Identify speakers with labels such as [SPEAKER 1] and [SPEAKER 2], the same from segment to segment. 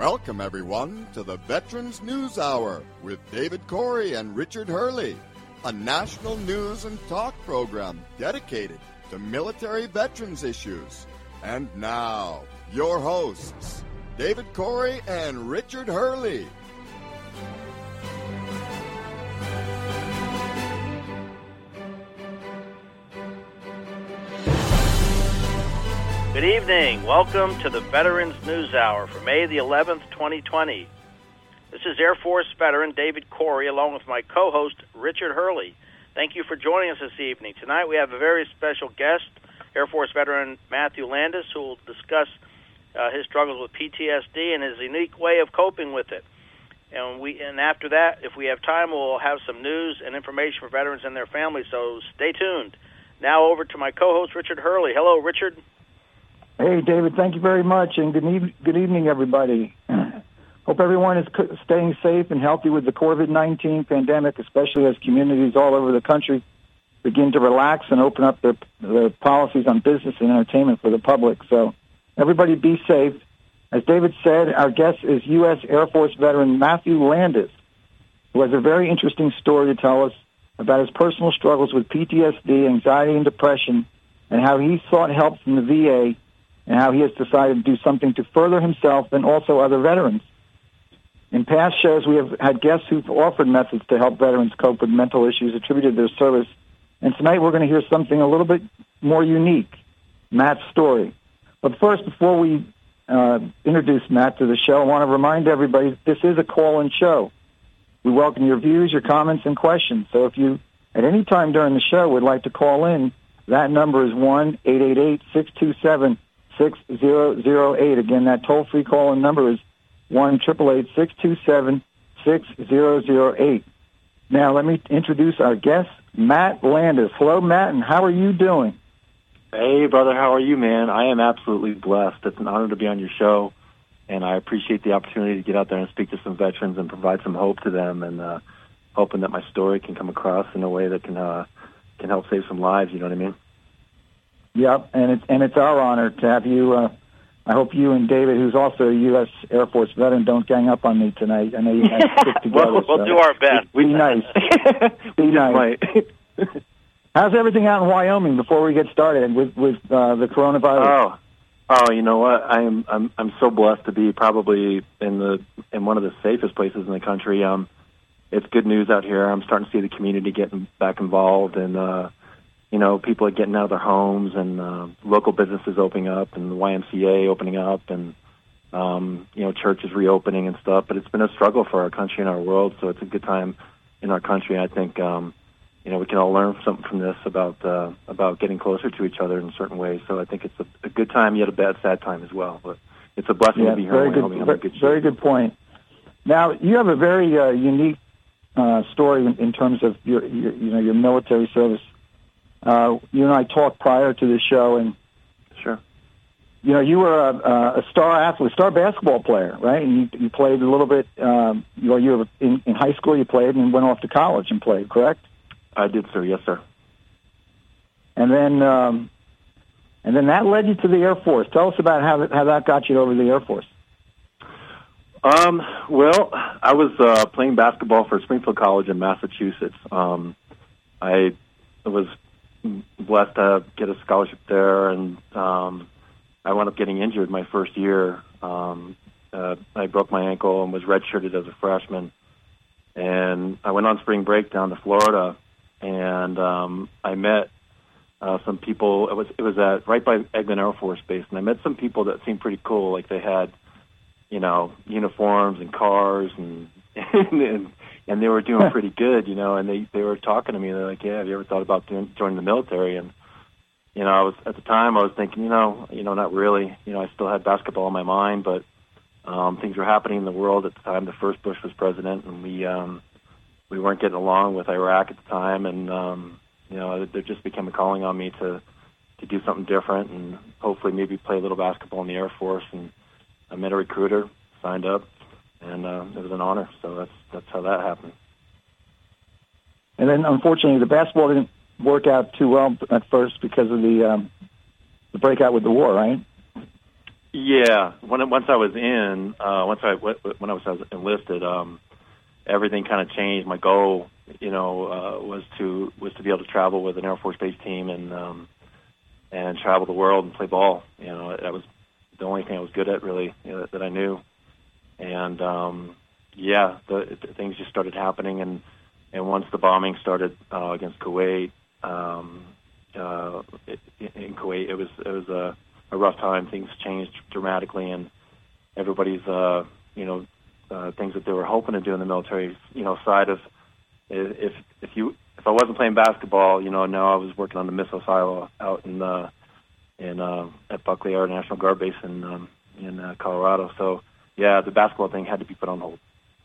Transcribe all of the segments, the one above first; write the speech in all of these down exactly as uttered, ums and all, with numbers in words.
[SPEAKER 1] Welcome, everyone, to the Veterans News Hour with David Corey and Richard Hurley, a national news and talk program dedicated to military veterans issues. And now, your hosts, David Corey and Richard Hurley.
[SPEAKER 2] Good evening. Welcome to the Veterans News Hour for May the eleventh, twenty twenty. This is Air Force veteran David Corey along with my co-host Richard Hurley. Thank you for joining us this evening. Tonight we have a very special guest, Air Force veteran Matthew Landis, who will discuss uh, his struggles with P T S D and his unique way of coping with it. And we and after that, if we have time, we'll have some news and information for veterans and their families, so stay tuned. Now over to my co-host Richard Hurley. Hello, Richard.
[SPEAKER 3] Hey, David, thank you very much, and good, e- good evening, everybody. Hope everyone is c- staying safe and healthy with the COVID nineteen pandemic, especially as communities all over the country begin to relax and open up their, their policies on business and entertainment for the public. So everybody be safe. As David said, our guest is U S Air Force veteran Matthew Landis, who has a very interesting story to tell us about his personal struggles with P T S D, anxiety, and depression, and how he sought help from the V A and how he has decided to do something to further himself and also other veterans. In past shows, we have had guests who've offered methods to help veterans cope with mental issues attributed to their service, and tonight we're going to hear something a little bit more unique, Matt's story. But first, before we uh, introduce Matt to the show, I want to remind everybody that this is a call-in show. We welcome your views, your comments, and questions. So if you, at any time during the show, would like to call in, that number is one eight eight eight, six two seven, six zero zero eight. Again, that toll-free call-in number is one eight eight eight, six two seven, six zero zero eight. Now, let me introduce our guest, Matt Landis. Hello, Matt, and how are you doing?
[SPEAKER 4] Hey, brother, how are you, man? I am absolutely blessed. It's an honor to be on your show, and I appreciate the opportunity to get out there and speak to some veterans and provide some hope to them, and uh, hoping that my story can come across in a way that can uh, can help save some lives, you know what I mean?
[SPEAKER 3] Yep, and it's and it's our honor to have you. Uh, I hope you and David, who's also a U S Air Force veteran, don't gang up on me tonight. I know you guys stick together.
[SPEAKER 2] we'll we'll
[SPEAKER 3] so
[SPEAKER 2] do our best.
[SPEAKER 3] Be nice. Be nice. How's everything out in Wyoming before we get started with with uh, the coronavirus?
[SPEAKER 4] Oh, oh, you know what? I'm I'm I'm so blessed to be probably in the in one of the safest places in the country. Um, it's good news out here. I'm starting to see the community getting back involved, and uh, you know, people are getting out of their homes, and uh, local businesses opening up, and the Y M C A opening up, and um, you know, churches reopening and stuff. But it's been a struggle for our country and our world, so it's a good time in our country. I think um, you know, we can all learn something from this about uh, about getting closer to each other in certain ways. So I think it's a, a good time, yet a bad, sad time as well. But it's a blessing
[SPEAKER 3] yeah,
[SPEAKER 4] to be here
[SPEAKER 3] very
[SPEAKER 4] in Wyoming.
[SPEAKER 3] good,
[SPEAKER 4] I'm in good shape.
[SPEAKER 3] Very good point. Now, you have a very uh, unique uh, story in, in terms of your, your you know your military service. Uh, you and I talked prior to the show, and
[SPEAKER 4] sure,
[SPEAKER 3] you know, you were a, a star athlete, star basketball player, right? And you, you played a little bit. Um, you, know, you were in, in high school. You played and went off to college and played, correct?
[SPEAKER 4] I did, sir. Yes, sir.
[SPEAKER 3] And then, um, and then that led you to the Air Force. Tell us about how that, how that got you over to the Air Force.
[SPEAKER 4] Um, well, I was uh, playing basketball for Springfield College in Massachusetts. Um, I was blessed to get a scholarship there, and um, I wound up getting injured my first year. Um, uh, I broke my ankle and was redshirted as a freshman. And I went on spring break down to Florida, and um, I met uh, some people. It was it was at right by Eglin Air Force Base, and I met some people that seemed pretty cool. Like they had, you know, uniforms and cars, and and, and they were doing pretty good, you know. And they, they were talking to me. They're like, "Yeah, have you ever thought about doing, joining the military?" And you know, I was at the time I was thinking, you know, you know, not really. You know, I still had basketball in my mind, but um, things were happening in the world at the time. The first Bush was president, and we um, we weren't getting along with Iraq at the time, and um, you know, there just became a calling on me to to do something different, and hopefully maybe play a little basketball in the Air Force. And I met a recruiter, signed up, and uh, it was an honor. So that's that's how that happened.
[SPEAKER 3] And then, unfortunately, the basketball didn't work out too well at first because of the um, the breakout with the war, right?
[SPEAKER 4] Yeah, when once I was in, uh, once I when I was, I was enlisted, um, everything kind of changed. My goal, you know, uh, was to was to be able to travel with an Air Force Base team and um, and travel the world and play ball. You know, that was the only thing I was good at, really, you know, that, that I knew. And um, yeah, the, the things just started happening, and and once the bombing started uh, against Kuwait, um, uh, it, in Kuwait, it was it was a a rough time. Things changed dramatically, and everybody's, uh, you know, uh, things that they were hoping to do in the military, you know, side of, if if you if I wasn't playing basketball, you know, now I was working on the missile silo out in uh, in uh, at Buckley Air National Guard Base in um, in uh, Colorado. So yeah, the basketball thing had to be put on hold.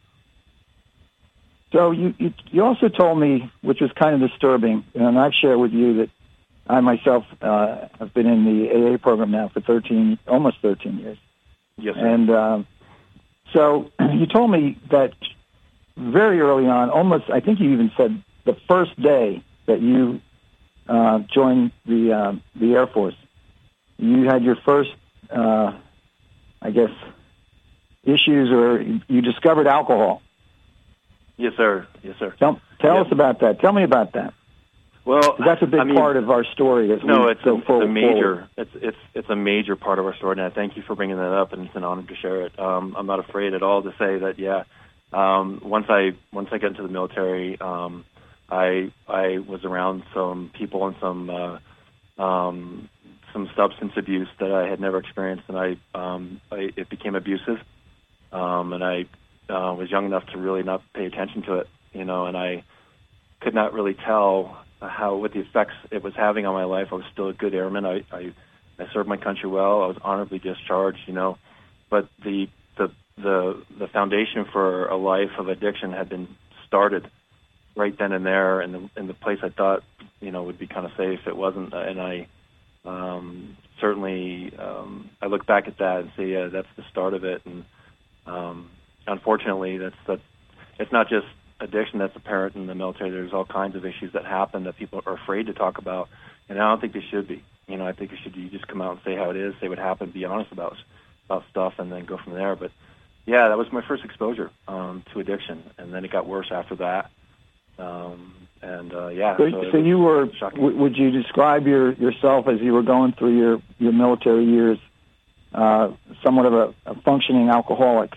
[SPEAKER 3] So you, you you also told me, which was kind of disturbing, and I've shared with you that I myself uh, have been in the A A program now for thirteen, almost thirteen years.
[SPEAKER 4] Yes, sir.
[SPEAKER 3] And um, so you told me that very early on, almost, I think you even said the first day that you uh, joined the uh, the Air Force, you had your first, uh, I guess, issues, or you discovered alcohol.
[SPEAKER 4] Yes, sir. Yes, sir.
[SPEAKER 3] Tell, tell
[SPEAKER 4] yep.
[SPEAKER 3] us about that. Tell me about that.
[SPEAKER 4] Well,
[SPEAKER 3] that's a big
[SPEAKER 4] I mean,
[SPEAKER 3] part of our story. As
[SPEAKER 4] no,
[SPEAKER 3] we
[SPEAKER 4] it's,
[SPEAKER 3] go
[SPEAKER 4] a, it's
[SPEAKER 3] forward,
[SPEAKER 4] a major.
[SPEAKER 3] forward.
[SPEAKER 4] It's it's it's a major part of our story, and I thank you for bringing that up. And it's an honor to share it. Um, I'm not afraid at all to say that. Yeah, um, once I once I got into the military, um, I I was around some people and some uh, um, some substance abuse that I had never experienced, and I, um, I it became abusive, um, and I uh, was young enough to really not pay attention to it, you know, and I could not really tell how what the effects it was having on my life. I was still a good airman. I, I I served my country well. I was honorably discharged, you know, but the the the the foundation for a life of addiction had been started right then and there, in the in the place I thought, you know, would be kind of safe. It wasn't, and I um, certainly um, I look back at that and say, yeah, that's the start of it. And um, unfortunately, that's that's it's not just addiction that's apparent in the military. There's all kinds of issues that happen that people are afraid to talk about, and I don't think they should be. You know, I think it should you just come out and say how it is, say what happened, be honest about about stuff, and then go from there. But yeah, that was my first exposure um, to addiction, and then it got worse after that. Um, and uh, yeah,
[SPEAKER 3] so,
[SPEAKER 4] so,
[SPEAKER 3] so you were.
[SPEAKER 4] W-
[SPEAKER 3] would you describe your yourself as you were going through your your military years, uh, somewhat of a, a functioning alcoholic?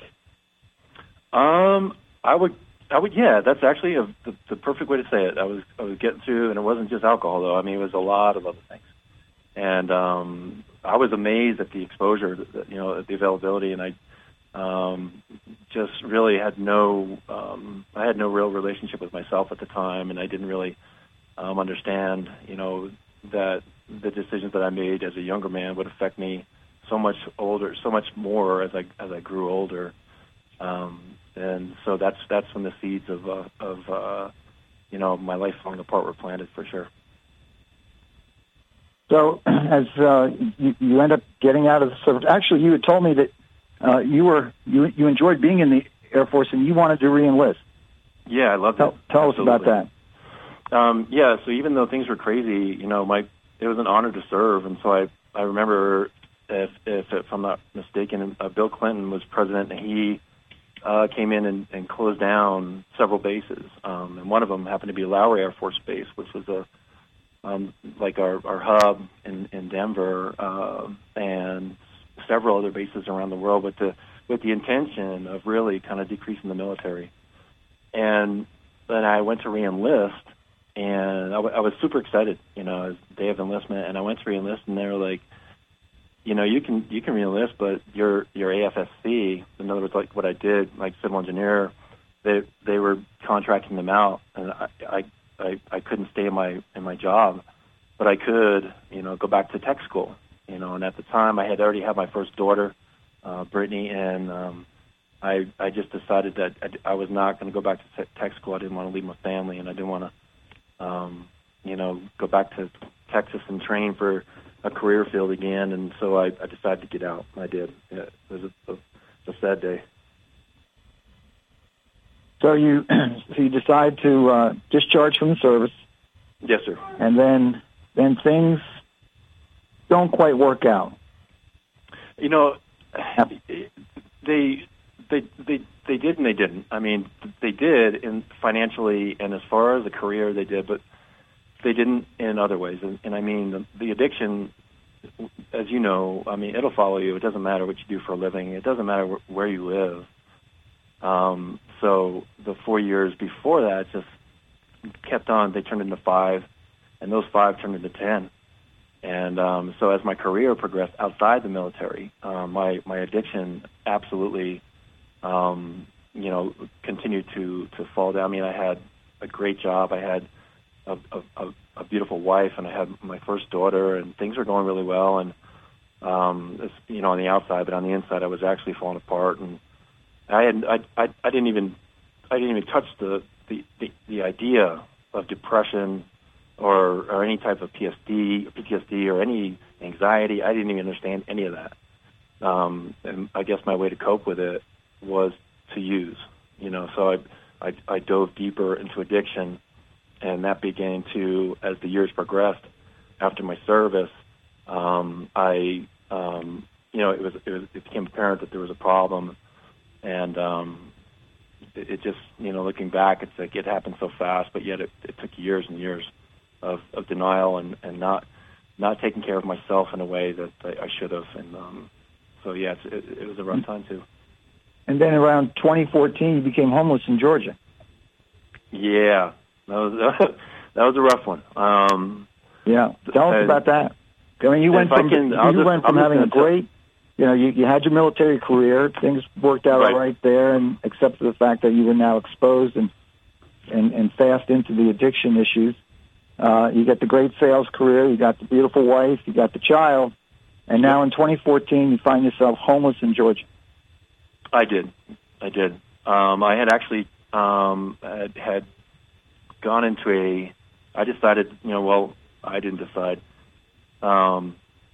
[SPEAKER 4] Um, I would. I would, yeah. That's actually a, the, the perfect way to say it. I was, I was getting through, and it wasn't just alcohol, though. I mean, it was a lot of other things, and um, I was amazed at the exposure, that, you know, at the availability, and I um, just really had no, um, I had no real relationship with myself at the time, and I didn't really um, understand, you know, that the decisions that I made as a younger man would affect me so much older, so much more as I as I grew older. Um, And so that's that's when the seeds of uh, of uh, you know my life falling apart were planted, for sure.
[SPEAKER 3] So as uh, you, you end up getting out of the service, actually, you had told me that uh, you were you you enjoyed being in the Air Force and you wanted to re-enlist.
[SPEAKER 4] Yeah, I love
[SPEAKER 3] that. Tell, tell us about that.
[SPEAKER 4] Um, yeah, so even though things were crazy, you know, my it was an honor to serve, and so I I remember if if, if I'm not mistaken, uh, Bill Clinton was president, and he Uh, came in and, and closed down several bases, um, and one of them happened to be Lowry Air Force Base, which was a um, like our, our hub in, in Denver, uh, and several other bases around the world, with the with the intention of really kind of decreasing the military. And then I went to re-enlist, and I, w- I was super excited, you know, as day of enlistment, and I went to re-enlist, and they were like, you know, you can you can re-enlist, but your your A F S C, in other words, like what I did, like civil engineer, they they were contracting them out, and I I, I, I couldn't stay in my in my job, but I could, you know, go back to tech school, you know. And at the time, I had already had my first daughter, uh, Brittany, and um, I I just decided that I, I was not going to go back to te- tech school. I didn't want to leave my family, and I didn't want to, um, you know, go back to Texas and train for a career field again, and so I, I decided to get out. I did. Yeah, it was a, a, a sad day.
[SPEAKER 3] So you, so you decide to uh, discharge from the service.
[SPEAKER 4] Yes, sir.
[SPEAKER 3] And then, then things don't quite work out.
[SPEAKER 4] You know, they they they they did and they didn't. I mean, they did in financially and as far as a career, they did, but they didn't in other ways. And, and I mean, the, the addiction, as you know, I mean, it'll follow you. It doesn't matter what you do for a living. It doesn't matter wh- where you live. Um, so the four years before that just kept on. They turned into five, and those five turned into ten. And um, so as my career progressed outside the military, um, my my addiction absolutely, um, you know, continued to, to fall down. I mean, I had a great job. I had a, a, a beautiful wife, and I had my first daughter, and things were going really well. And um, it's, you know, on the outside, but on the inside, I was actually falling apart. And I had I I, I didn't even I didn't even touch the the, the, the idea of depression. Or, or any type of P S D, P T S D, or any anxiety. I didn't even understand any of that. Um, and I guess my way to cope with it was to use, you know. So I, I, I dove deeper into addiction, and that began to, as the years progressed, after my service, um, I, um, you know, it was, it was it became apparent that there was a problem, and um, it, it just, you know, looking back, it's like it happened so fast, but yet it, it took years and years. Of, of denial and, and not not taking care of myself in a way that I, I should have. And um, so, yeah, it's, it, it was a rough time, too.
[SPEAKER 3] And then around twenty fourteen, you became homeless in Georgia.
[SPEAKER 4] Yeah, that was that was a rough one. Um,
[SPEAKER 3] yeah, tell us
[SPEAKER 4] uh,
[SPEAKER 3] about that. I mean, you went from,
[SPEAKER 4] can,
[SPEAKER 3] you
[SPEAKER 4] just,
[SPEAKER 3] went from having a great, you know, you, you had your military career, things worked out
[SPEAKER 4] right.
[SPEAKER 3] all right there, and except for the fact that you were now exposed and, and, and fast into the addiction issues. Uh, you got the great sales career, you got the beautiful wife, you got the child, and now in twenty fourteen you find yourself homeless in Georgia.
[SPEAKER 4] I did. I did. Um, I had actually um, had, had gone into a, I decided, you know, well, I didn't decide. Um,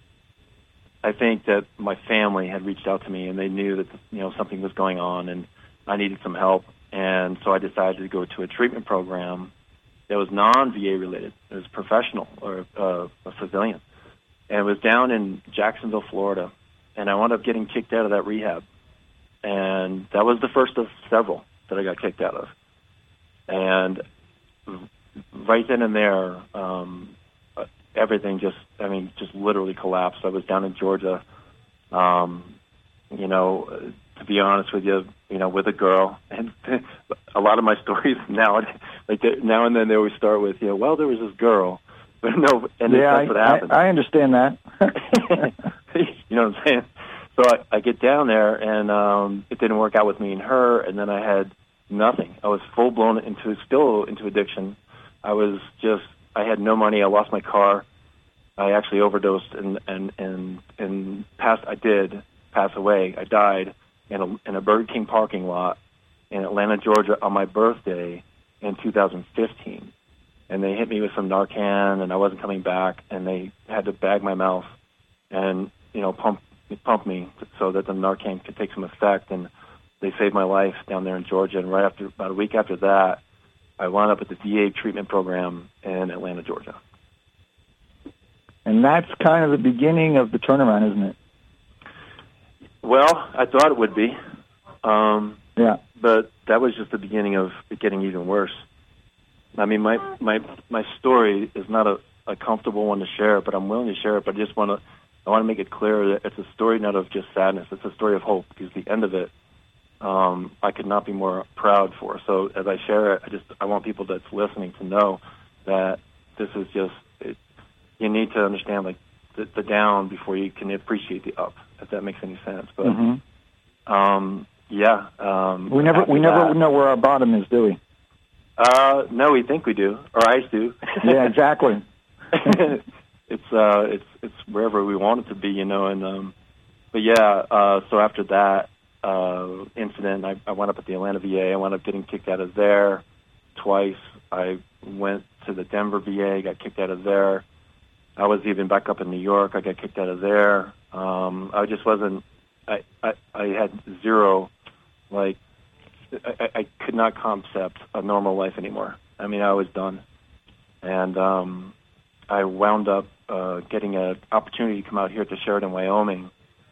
[SPEAKER 4] I think that my family had reached out to me and they knew that, you know, something was going on and I needed some help. And so I decided to go to a treatment program that was non-V A related. It was professional or uh, a civilian. And it was down in Jacksonville, Florida. And I wound up getting kicked out of that rehab. And that was the first of several that I got kicked out of. And right then and there, um, everything just, I mean, just literally collapsed. I was down in Georgia, um, you know, to be honest with you, you know, with a girl. And a lot of my stories now, like now and then they always start with, you know, well, there was this girl. But no, and
[SPEAKER 3] yeah,
[SPEAKER 4] that's what
[SPEAKER 3] I,
[SPEAKER 4] happened.
[SPEAKER 3] I, I understand that.
[SPEAKER 4] You know what I'm saying? So I, I get down there, and um, it didn't work out with me and her, and then I had nothing. I was full-blown into, still into addiction. I was just, I had no money. I lost my car. I actually overdosed and, and, and, and passed, I did pass away. I died in a, in a Burger King parking lot in Atlanta, Georgia on my birthday in two thousand fifteen. And they hit me with some Narcan, and I wasn't coming back, and they had to bag my mouth and, you know, pump pump me so that the Narcan could take some effect, and they saved my life down there in Georgia. And right after, about a week after that, I wound up at the V A treatment program in Atlanta, Georgia.
[SPEAKER 3] And that's kind of the beginning of the turnaround, isn't it?
[SPEAKER 4] Well, I thought it would be. Um,
[SPEAKER 3] yeah.
[SPEAKER 4] But that was just the beginning of it getting even worse. I mean, my, my, my story is not a, a comfortable one to share, but I'm willing to share it. But I just want to, I want to make it clear that it's a story not of just sadness. It's a story of hope, because the end of it, um, I could not be more proud for. So as I share it, I just, I want people that's listening to know that this is just, it, you need to understand like the, the down before you can appreciate the up, if that makes any sense. But,
[SPEAKER 3] mm-hmm.
[SPEAKER 4] um, yeah. Um,
[SPEAKER 3] we never, we never that, know where our bottom is, do we?
[SPEAKER 4] Uh, no, we think we do, or I do.
[SPEAKER 3] Yeah, exactly.
[SPEAKER 4] it's uh, it's it's wherever we want it to be, you know. And um, but yeah, uh, so after that uh, incident, I, I wound up at the Atlanta V A. I wound up getting kicked out of there twice. I went to the Denver V A, got kicked out of there. I was even back up in New York. I got kicked out of there. Um, I just wasn't. I, I I had zero, like. I, I could not concept a normal life anymore. I mean, I was done. And um, I wound up uh, getting an opportunity to come out here to Sheridan, Wyoming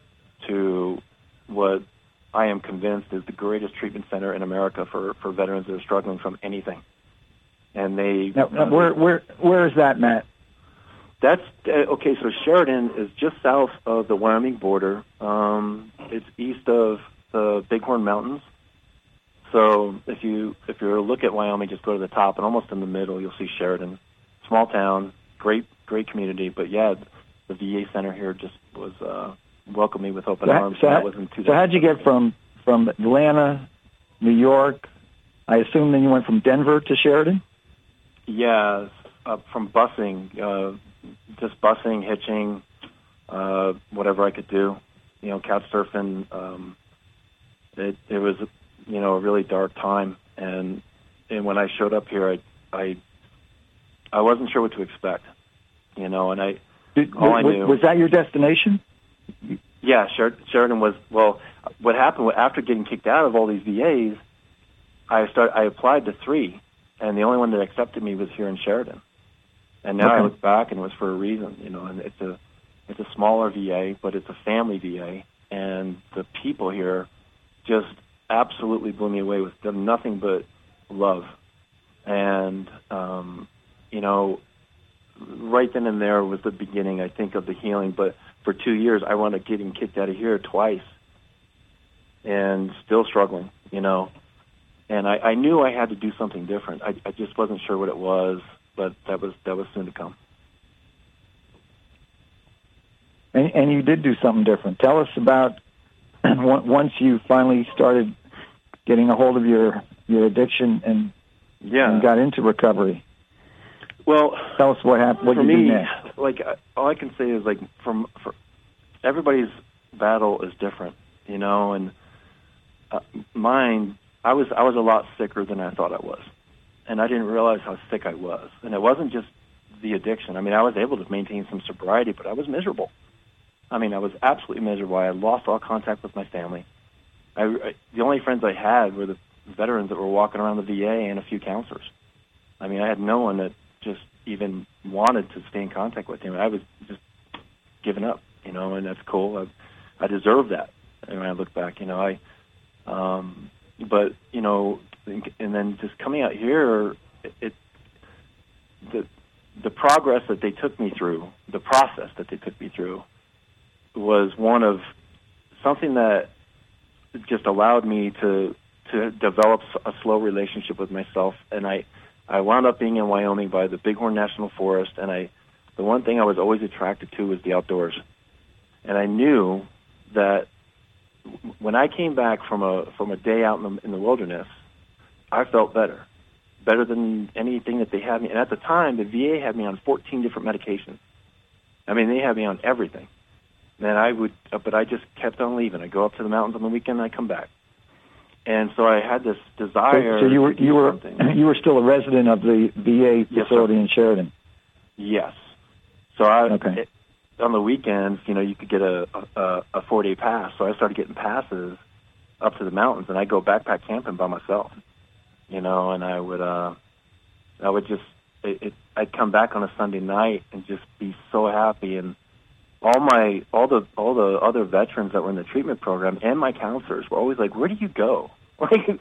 [SPEAKER 4] to what I am convinced is the greatest treatment center in America for, for veterans that are struggling from anything. And they
[SPEAKER 3] now, now, where where where is that, Matt?
[SPEAKER 4] That's uh, okay. So Sheridan is just south of the Wyoming border. Um, it's east of the Bighorn Mountains. So if you if you look at Wyoming, just go to the top, and almost in the middle, you'll see Sheridan. Small town, great great community. But yeah, the V A center here just was uh, welcomed me with open
[SPEAKER 3] so,
[SPEAKER 4] arms.
[SPEAKER 3] So,
[SPEAKER 4] that
[SPEAKER 3] how,
[SPEAKER 4] wasn't too
[SPEAKER 3] so how'd you get from from Atlanta, New York? I assume then you went from Denver to Sheridan.
[SPEAKER 4] Yeah, uh, from busing, uh, just busing, hitching, uh, whatever I could do, you know, couch surfing. Um, it, it was, you know, a really dark time, and and when I showed up here, I I, I wasn't sure what to expect, you know, and I
[SPEAKER 3] Did,
[SPEAKER 4] all
[SPEAKER 3] was,
[SPEAKER 4] I knew
[SPEAKER 3] was that your destination?
[SPEAKER 4] Yeah, Sher- Sheridan was. Well, what happened after getting kicked out of all these V As, I start. I applied to three. And the only one that accepted me was here in Sheridan. And now
[SPEAKER 3] okay.
[SPEAKER 4] I look back, and it was for a reason, you know. And it's a, it's a smaller V A, but it's a family V A, and the people here just absolutely blew me away with them. Nothing but love, and um, you know, right then and there was the beginning, I think, of the healing. But for two years, I wound up getting kicked out of here twice, and still struggling, you know. And I, I knew I had to do something different. I, I just wasn't sure what it was, but that was that was soon to come.
[SPEAKER 3] And, and you did do something different. Tell us about once you finally started getting a hold of your, your addiction and,
[SPEAKER 4] yeah.
[SPEAKER 3] and got into recovery.
[SPEAKER 4] Well,
[SPEAKER 3] tell us what happened. What
[SPEAKER 4] for
[SPEAKER 3] you
[SPEAKER 4] me,
[SPEAKER 3] do next?
[SPEAKER 4] Like all I can say is like from for everybody's battle is different, you know, and uh, mine. I was I was a lot sicker than I thought I was, and I didn't realize how sick I was. And it wasn't just the addiction. I mean, I was able to maintain some sobriety, but I was miserable. I mean, I was absolutely miserable. I had lost all contact with my family. I, I, the only friends I had were the veterans that were walking around the V A and a few counselors. I mean, I had no one that just even wanted to stay in contact with him. I was just giving up, you know, and that's cool. I, I deserve that. And when I look back, you know, I. Um, But you know, and then just coming out here, it, it the the progress that they took me through, the process that they took me through, was one of something that just allowed me to to develop a slow relationship with myself. And I I wound up being in Wyoming by the Bighorn National Forest, and I the one thing I was always attracted to was the outdoors, and I knew that. When I came back from a from a day out in the, in the wilderness, I felt better, better than anything that they had me. And at the time, the V A had me on fourteen different medications. I mean, they had me on everything. And I would, but I just kept on leaving. I go up to the mountains on the weekend, and I come back. And so I had this desire.
[SPEAKER 3] So, so you were
[SPEAKER 4] to do
[SPEAKER 3] you were
[SPEAKER 4] something.
[SPEAKER 3] you were still a resident of the V A facility
[SPEAKER 4] yes,
[SPEAKER 3] in Sheridan.
[SPEAKER 4] Yes. So I.
[SPEAKER 3] Okay.
[SPEAKER 4] It, on the weekends, you know, you could get a, a, a four-day pass. So I started getting passes up to the mountains, and I'd go backpack camping by myself, you know, and I would, uh, I would just, it, it, I'd come back on a Sunday night and just be so happy. And all my, all the, all the other veterans that were in the treatment program and my counselors were always like, where do you go? Like,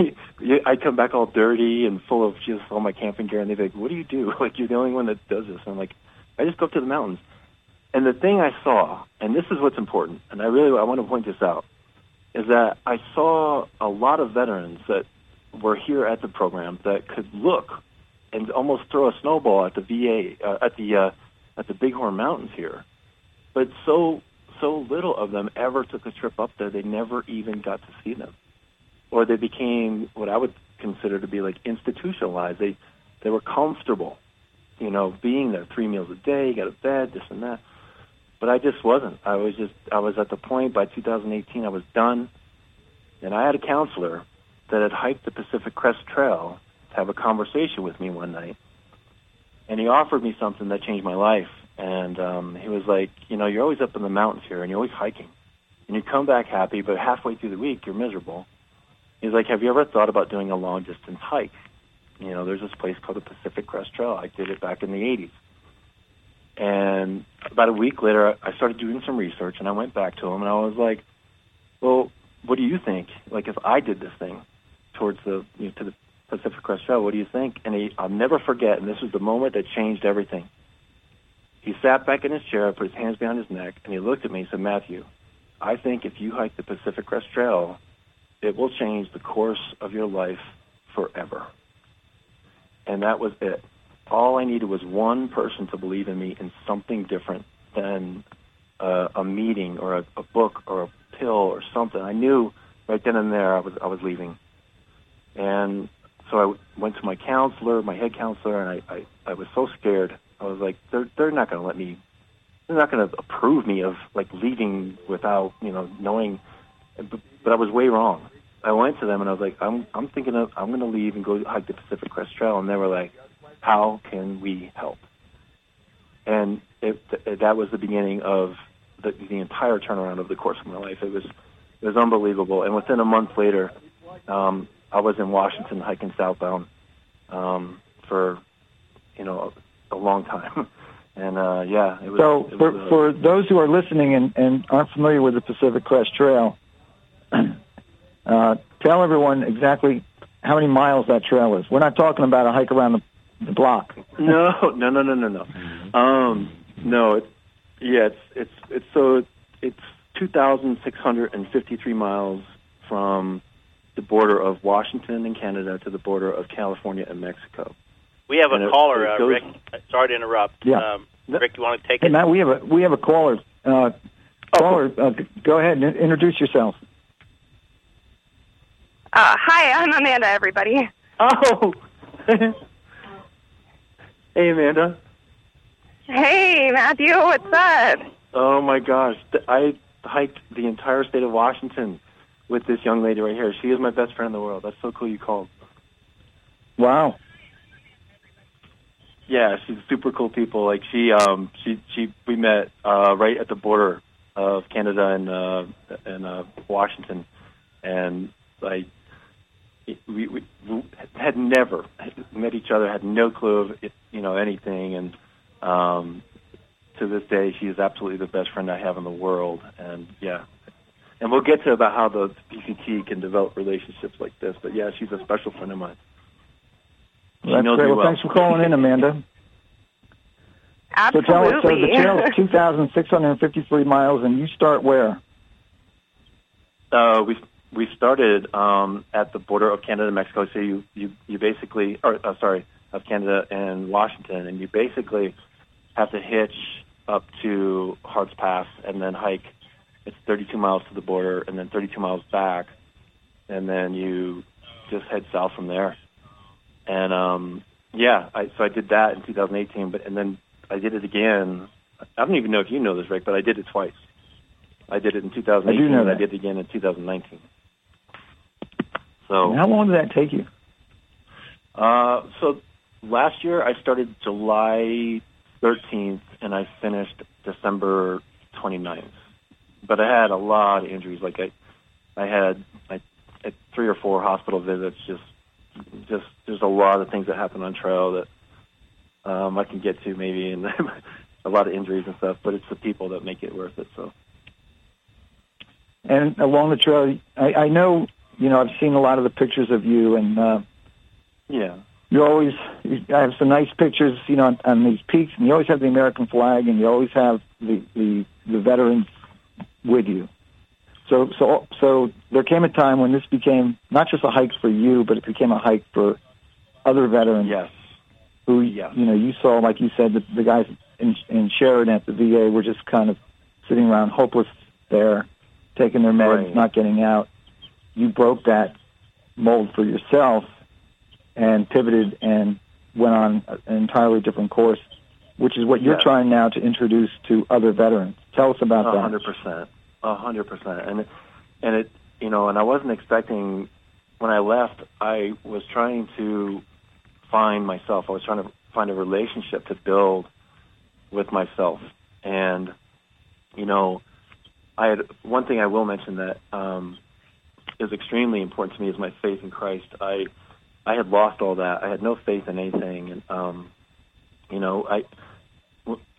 [SPEAKER 4] I'd come back all dirty and full of just all my camping gear, and they'd be like, what do you do? Like, you're the only one that does this. And I'm like, I just go up to the mountains. And the thing I saw, and this is what's important, and I really I want to point this out, is that I saw a lot of veterans that were here at the program that could look and almost throw a snowball at the V A uh, at the uh, at the Bighorn Mountains here, but so so little of them ever took a trip up there. They never even got to see them, or they became what I would consider to be like institutionalized. They they were comfortable, you know, being there three meals a day, got a bed, this and that. But I just wasn't. I was just, I was at the point by two thousand eighteen, I was done. And I had a counselor that had hiked the Pacific Crest Trail to have a conversation with me one night. And he offered me something that changed my life. And um, he was like, you know, you're always up in the mountains here and you're always hiking. And you come back happy, but halfway through the week, you're miserable. He's like, have you ever thought about doing a long distance hike? You know, there's this place called the Pacific Crest Trail. I did it back in the eighties. And about a week later, I started doing some research, and I went back to him, and I was like, well, what do you think? Like, if I did this thing towards the, you know, to the Pacific Crest Trail, what do you think? And he, I'll never forget, and this was the moment that changed everything. He sat back in his chair, put his hands behind his neck, and he looked at me and said, Matthew, I think if you hike the Pacific Crest Trail, it will change the course of your life forever. And that was it. All I needed was one person to believe in me in something different than uh, a meeting or a, a book or a pill or something. I knew right then and there I was I was leaving. And so I went to my counselor, my head counselor, and I, I, I was so scared. I was like, they're they're not going to let me, they're not going to approve me of like leaving without, you know, knowing. But, but I was way wrong. I went to them and I was like, I'm I'm thinking of I'm going to leave and go hike the Pacific Crest Trail, and they were like, how can we help? And it, it, that was the beginning of the, the entire turnaround of the course of my life. It was it was unbelievable. And within a month later, um, I was in Washington hiking southbound um, for you know a, a long time. And uh, yeah, it was.
[SPEAKER 3] So
[SPEAKER 4] it
[SPEAKER 3] for
[SPEAKER 4] was, uh,
[SPEAKER 3] for those who are listening and, and aren't familiar with the Pacific Crest Trail, uh, tell everyone exactly how many miles that trail is. We're not talking about a hike around the the block.
[SPEAKER 4] no, no, no, no, no, no. Um, no, it, yeah, it's it's it's so it's two thousand six hundred and fifty-three miles from the border of Washington and Canada to the border of California and Mexico.
[SPEAKER 2] We have a
[SPEAKER 4] And
[SPEAKER 2] caller,
[SPEAKER 4] it, it
[SPEAKER 2] uh,
[SPEAKER 4] goes,
[SPEAKER 2] Rick. Sorry to interrupt.
[SPEAKER 3] Yeah.
[SPEAKER 2] Um, Rick, you want to take
[SPEAKER 3] Hey,
[SPEAKER 2] it?
[SPEAKER 3] Matt, we have a we have a caller. Uh, caller, uh, go ahead and introduce yourself.
[SPEAKER 5] Uh, hi, I'm Amanda, everybody.
[SPEAKER 4] Oh. Hey, Amanda.
[SPEAKER 5] Hey, Matthew, what's up?
[SPEAKER 4] Oh, my gosh. I hiked the entire state of Washington with this young lady right here. She is my best friend in the world. That's so cool you called.
[SPEAKER 3] Wow.
[SPEAKER 4] Yeah, she's super cool people. Like she, um, she, she, we met uh, right at the border of Canada and uh, and uh, Washington, and like we, we, we had never met each other, had no clue of it, you know anything, and um, to this day, she is absolutely the best friend I have in the world. And yeah, and we'll get to about how the P C T can develop relationships like this. But yeah, she's a special friend of mine.
[SPEAKER 3] Well, that's great. Well, well, thanks for calling in, Amanda.
[SPEAKER 5] Absolutely.
[SPEAKER 3] So tell us, so the trail is two thousand six hundred fifty-three miles, and you start where?
[SPEAKER 4] Uh, we we started um, at the border of Canada and Mexico. So you, you, you basically, or uh, sorry, of Canada and Washington, and you basically have to hitch up to Harts Pass and then hike. It's thirty-two miles to the border, and then thirty-two miles back, and then you just head south from there. And um, yeah, I, so I did that in two thousand eighteen, but and then I did it again. I don't even know if you know this, Rick, but I did it twice. I did it in two thousand eighteen,
[SPEAKER 3] I do know
[SPEAKER 4] and
[SPEAKER 3] that.
[SPEAKER 4] I did it again in two thousand nineteen. So
[SPEAKER 3] and how long did that take you?
[SPEAKER 4] Uh, so last year I started July thirteenth, and I finished December twenty-ninth. But I had a lot of injuries. Like I, I had I, I three or four hospital visits. Just, just there's a lot of things that happen on trail that um, I can get to maybe, and a lot of injuries and stuff. But it's the people that make it worth it. So.
[SPEAKER 3] And along the trail, I, I know, you know, I've seen a lot of the pictures of you, and uh,
[SPEAKER 4] yeah,
[SPEAKER 3] you always you have some nice pictures, you know, on, on these peaks, and you always have the American flag, and you always have the the, the veterans with you. So, so, so there came a time when this became not just a hike for you, but it became a hike for other veterans.
[SPEAKER 4] Yes.
[SPEAKER 3] Who,
[SPEAKER 4] yes.
[SPEAKER 3] you know, you saw, like you said, the, the guys in, in Sheridan at the V A were just kind of sitting around hopeless there, taking their meds,
[SPEAKER 4] Right.
[SPEAKER 3] not getting out. You broke that mold for yourself and pivoted and went on an entirely different course, which is what you're
[SPEAKER 4] Yes.
[SPEAKER 3] trying now to introduce to other veterans. Tell us about
[SPEAKER 4] A
[SPEAKER 3] that.
[SPEAKER 4] hundred percent, a hundred percent, and it, and it, you know, and I wasn't expecting. When I left, I was trying to find myself. I was trying to find a relationship to build with myself, and you know, I had one thing I will mention that um, is extremely important to me is my faith in Christ. I, I had lost all that. I had no faith in anything, and um, you know, I.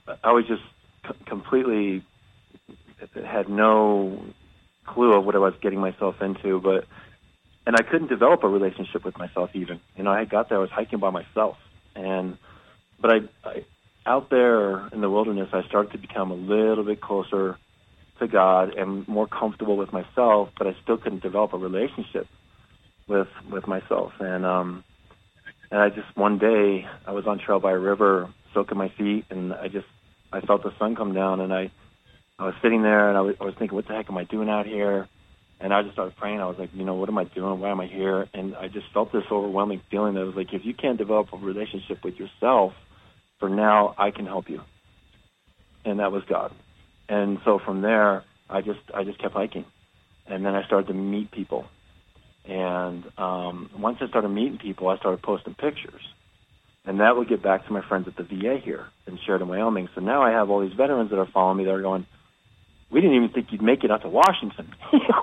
[SPEAKER 4] I was just c- completely had no clue of what I was getting myself into, but and I couldn't develop a relationship with myself even. You know, I got there, I was hiking by myself, and but I, I out there in the wilderness, I started to become a little bit closer to God and more comfortable with myself, but I still couldn't develop a relationship with with myself. And um, and I just one day I was on trail by a river, soaking my feet, and I just I felt the sun come down, and I I was sitting there, and I was, I was thinking, what the heck am I doing out here? And I just started praying. I was like, you know, what am I doing? Why am I here? And I just felt this overwhelming feeling that was like, if you can't develop a relationship with yourself, for now, I can help you. And that was God. And so from there, I just I just kept hiking. And then I started to meet people. And um, once I started meeting people, I started posting pictures. And that would get back to my friends at the V A here in Sheridan, Wyoming. So now I have all these veterans that are following me that are going, we didn't even think you'd make it out to Washington.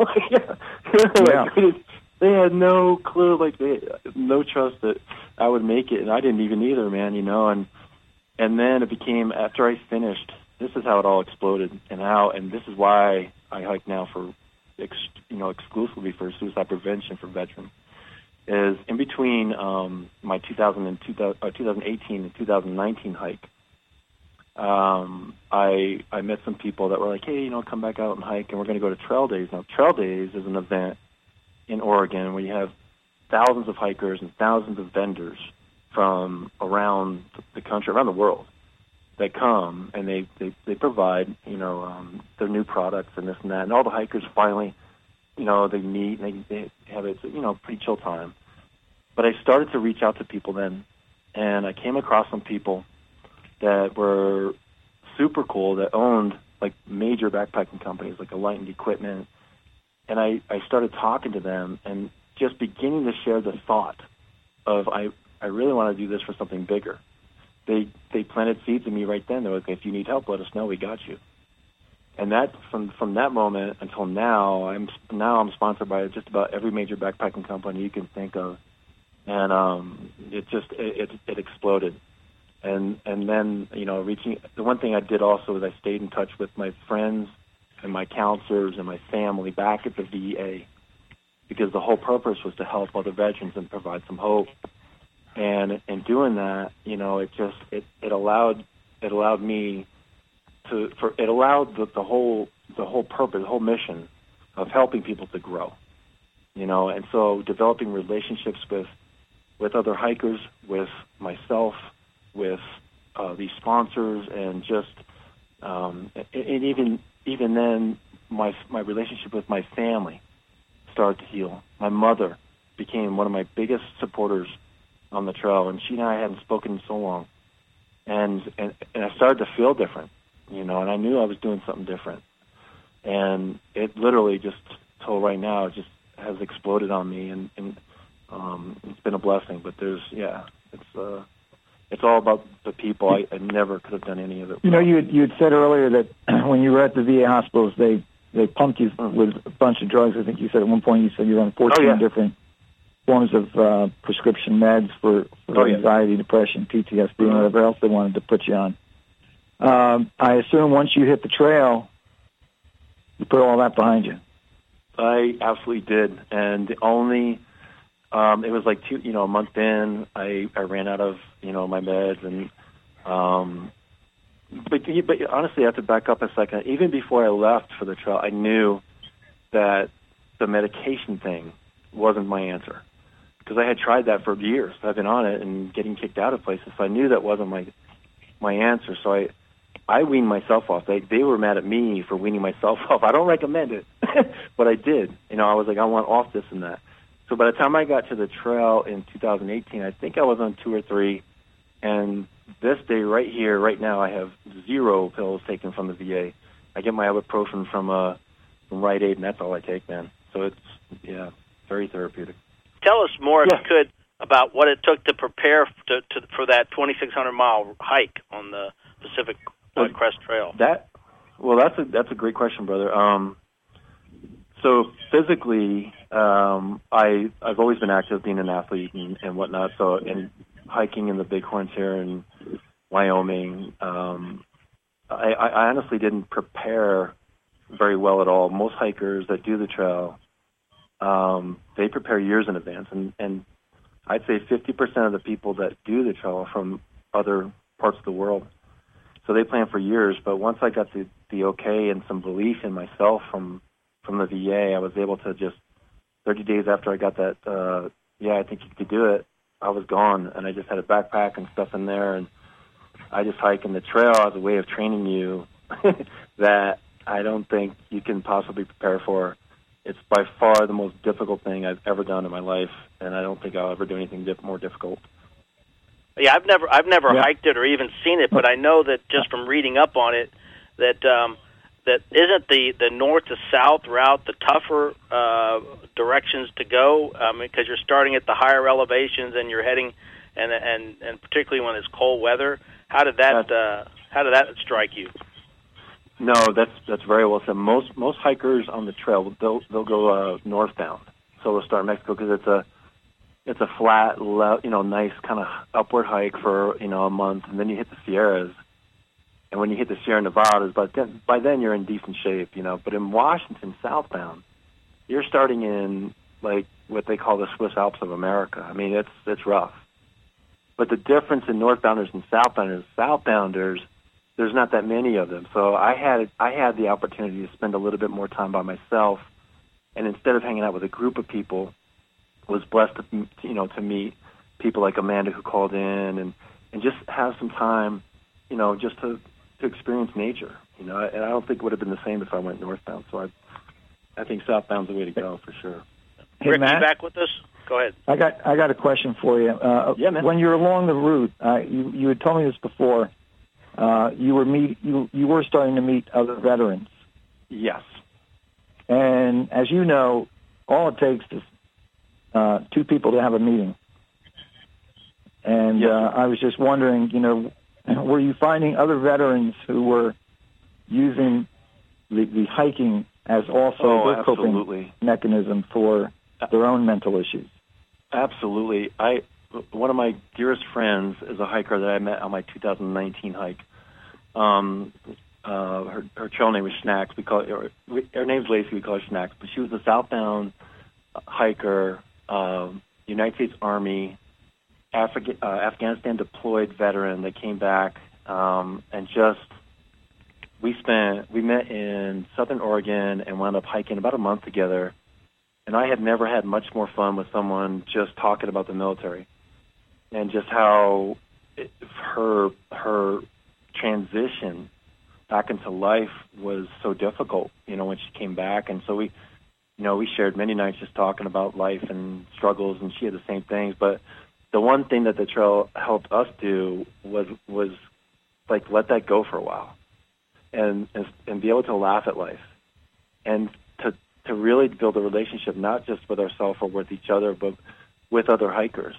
[SPEAKER 3] Yeah.
[SPEAKER 4] Like, they had no clue, like they no trust that I would make it, and I didn't even either, man. You know, and and then it became after I finished. This is how it all exploded, and how, and this is why I hike now for, ex, you know, exclusively for suicide prevention for veterans. Is in between um, my two thousand and two thousand, uh, twenty eighteen and two thousand nineteen hike. Um, I I met some people that were like, hey, you know, come back out and hike, and we're going to go to Trail Days. Now, Trail Days is an event in Oregon where you have thousands of hikers and thousands of vendors from around the country, around the world, that come, and they, they, they provide, you know, um, their new products and this and that. And all the hikers finally, you know, they meet, and they, they have it, you know, pretty chill time. But I started to reach out to people then, and I came across some people that were super cool, that owned like major backpacking companies like Enlightened Equipment. And I, I started talking to them and just beginning to share the thought of, I, I really want to do this for something bigger. They they planted seeds in me right then. They were like, if you need help, let us know. We got you. And that from from that moment until now, I'm now I'm sponsored by just about every major backpacking company you can think of. And um, it just it, it it exploded. And and then, you know, reaching, the one thing I did also is I stayed in touch with my friends and my counselors and my family back at the V A, because the whole purpose was to help other veterans and provide some hope. And in doing that, you know, it just it, it allowed it allowed me to for it allowed the, the whole the whole purpose, the whole mission of helping people to grow. You know, and so developing relationships with with other hikers, with myself, with uh, these sponsors, and just um, and even even then, my my relationship with my family started to heal. My mother became one of my biggest supporters on the trail, and she and I hadn't spoken in so long, and and, and I started to feel different, you know, and I knew I was doing something different, and it literally just till right now it just has exploded on me, and, and um, it's been a blessing. But there's yeah, it's uh. It's all about the people. I, I never could have done any of it.
[SPEAKER 3] You know, you had, you had said earlier that when you were at the V A hospitals, they, they pumped you with a bunch of drugs. I think you said at one point you said you were on fourteen
[SPEAKER 4] oh, yeah.
[SPEAKER 3] different forms of uh, prescription meds for, for
[SPEAKER 4] oh, yeah.
[SPEAKER 3] anxiety, depression, P T S D, mm-hmm. and whatever else they wanted to put you on. Um, I assume once you hit the trail, you put all that behind you.
[SPEAKER 4] I absolutely did. And the only... Um, it was like two, you know, a month in, I, I ran out of, you know, my meds, and, um, but, but honestly, I have to back up a second. Even before I left for the trail, I knew that the medication thing wasn't my answer, because I had tried that for years. I've been on it and getting kicked out of places, so I knew that wasn't my, my answer. So I, I weaned myself off. They, they were mad at me for weaning myself off. I don't recommend it, but I did. You know, I was like, I want off this and that. So by the time I got to the trail in two thousand eighteen, I think I was on two or three. And this day right here, right now, I have zero pills taken from the V A. I get my ibuprofen from, uh, from Rite Aid, and that's all I take, man. So it's, yeah, very therapeutic.
[SPEAKER 2] Tell us more, if
[SPEAKER 4] yeah.
[SPEAKER 2] you could, about what it took to prepare to, to, for that twenty-six hundred mile hike on the Pacific uh, Crest Trail.
[SPEAKER 4] That, well, that's a, that's a great question, brother. Um, So physically, um, I I've always been active, being an athlete and, and whatnot. So and hiking in the Bighorns here in Wyoming, um, I, I honestly didn't prepare very well at all. Most hikers that do the trail, um, they prepare years in advance, and, and I'd say fifty percent of the people that do the trail are from other parts of the world. So they plan for years, but once I got the, the okay and some belief in myself from, from the V A, I was able to just, thirty days after I got that, uh, yeah, I think you could do it, I was gone, and I just had a backpack and stuff in there, and I just hike in the trail as a way of training you that I don't think you can possibly prepare for. It's by far the most difficult thing I've ever done in my life, and I don't think I'll ever do anything dip- more difficult.
[SPEAKER 2] Yeah, I've never I've never
[SPEAKER 3] Yeah.
[SPEAKER 2] hiked it or even seen it, but I know that just from reading up on it, that um, that isn't the, the north to south route the tougher uh, directions to go, um, because you're starting at the higher elevations and you're heading, and and and particularly when it's cold weather. How did that uh, how did that strike you?
[SPEAKER 4] No, that's that's very well said. Most most hikers on the trail, they'll they'll go uh, northbound, so they'll start in Mexico because it's a it's a flat, le- you know, nice kind of upward hike for you know a month, and then you hit the Sierras, and when you hit the Sierra Nevadas, by then by then you're in decent shape, you know. But in Washington southbound, you're starting in like what they call the Swiss Alps of America. I mean, it's it's rough. But the difference in northbounders and southbounders, southbounders, there's not that many of them. So I had I had the opportunity to spend a little bit more time by myself, and instead of hanging out with a group of people, was blessed to you know to meet people like Amanda who called in and, and just have some time, you know, just to, to experience nature. You know, and I don't think it would have been the same if I went northbound. So I I think southbound's the way to go for sure.
[SPEAKER 3] Hey,
[SPEAKER 2] Rick,
[SPEAKER 3] Matt?
[SPEAKER 2] you back with us? Go ahead.
[SPEAKER 3] I got I got a question for you. Uh,
[SPEAKER 4] Yeah, man.
[SPEAKER 3] When you're along the route, uh, you you had told me this before. Uh, you were meet you you were starting to meet other veterans,
[SPEAKER 4] Yes.
[SPEAKER 3] and as you know, all it takes is uh, two people to have a meeting. And
[SPEAKER 4] Yes.
[SPEAKER 3] uh, I was just wondering, you know, were you finding other veterans who were using the, the hiking as also
[SPEAKER 4] Oh,
[SPEAKER 3] their coping
[SPEAKER 4] absolutely.
[SPEAKER 3] mechanism for their own mental issues?
[SPEAKER 4] Absolutely. I one of my dearest friends is a hiker that I met on my two thousand nineteen hike. Um, uh, her, her trail name was Snacks. We call it, her, her name's Lacey. We call her Snacks. But she was a southbound hiker, um, United States Army, Afri- uh, Afghanistan deployed veteran that came back, um, and just we spent we met in Southern Oregon and wound up hiking about a month together. And I had never had much more fun with someone just talking about the military and just how it, her her transition back into life was so difficult, you know, when she came back. And so we, you know, we shared many nights just talking about life and struggles, and she had the same things. But the one thing that the trail helped us do was was like let that go for a while and and, and be able to laugh at life and to to really build a relationship, not just with ourselves or with each other, but with other hikers.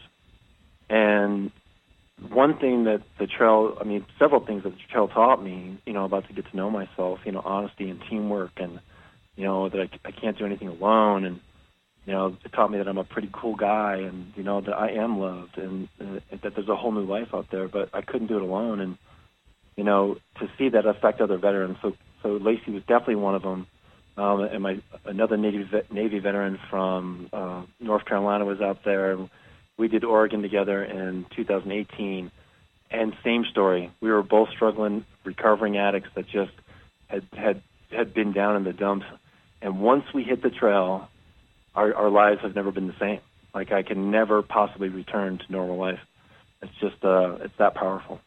[SPEAKER 4] And one thing that the trail, I mean, several things that the trail taught me, you know, about to get to know myself, you know, honesty and teamwork, and, you know, that I, I can't do anything alone. And, you know, it taught me that I'm a pretty cool guy, and, you know, that I am loved, and, and that there's a whole new life out there, but I couldn't do it alone. And, you know, to see that affect other veterans. So, so Lacey was definitely one of them. Um, and my another Navy Navy veteran from uh, North Carolina was out there. We did Oregon together in two thousand eighteen, and same story. We were both struggling, recovering addicts that just had had had been down in the dumps. And once we hit the trail, our our lives have never been the same. Like I can never possibly return to normal life. It's just uh, it's that powerful.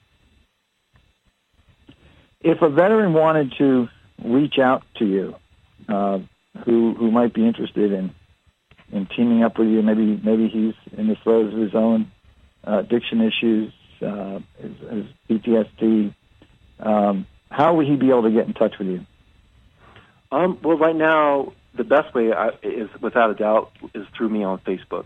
[SPEAKER 3] If a veteran wanted to reach out to you, uh, who who might be interested in in teaming up with you, maybe maybe he's in the throes of his own uh, addiction issues, uh, his, his P T S D, um, how would he be able to get in touch with you?
[SPEAKER 4] Um, well, right now, the best way I, is, without a doubt, is through me on Facebook.